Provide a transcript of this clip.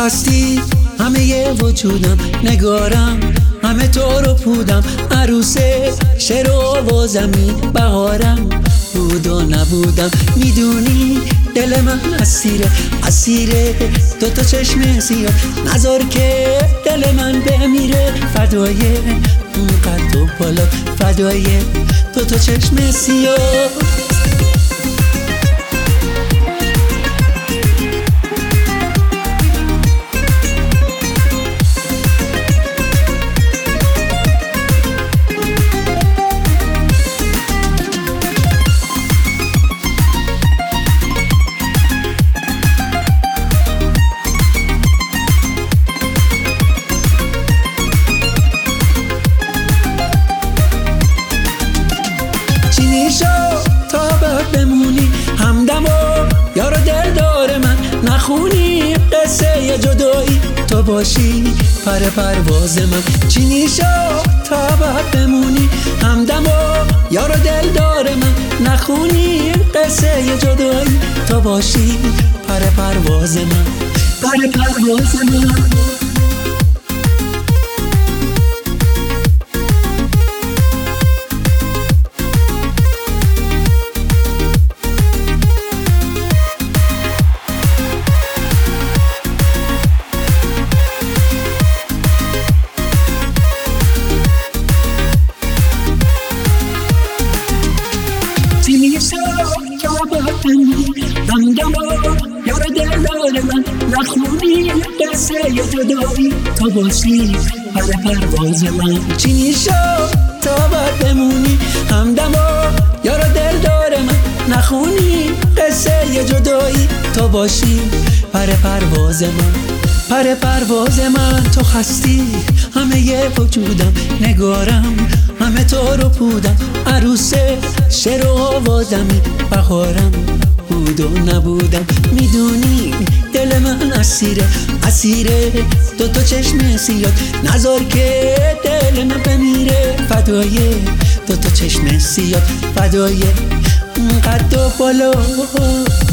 هستی همه وجودم، نگارم همه تو رو پودم، عروس شعر و آوازمی، بهارم بود و نبودم. میدونی دل من اسیره دوتا چشم سیاه، نذار که دل من بمیره فدای اون قد و بالا، فدای دوتا چشم سیاه. تا بعد بمونی همدم و یار دلدار من، نخونی قصه جدایی تو باشی پر پرواز من. چینی شو تا بعد بمونی همدم و یار دلدار من، نخونی قصه جدایی تو باشی پر پرواز من، پر پرواز من. همدم یار دلدار من، نخونی قصه جدایی تو باشی پر پرواز من. چینی شو تا بعد بمونی همدم یار دلدار من، نخونی قصه جدایی تو باشی پر پرواز من، پر پرواز من. تو هستی همه وجودم، نگارم همه تو رو پودم، عروس شعر و آوازمی، بهارم بود و نبودم. میدونی دل من اسیره دوتا چشم سیاه، نذار که دل من بمیره فدای دوتا چشم سیاه، فدای قد و بالا.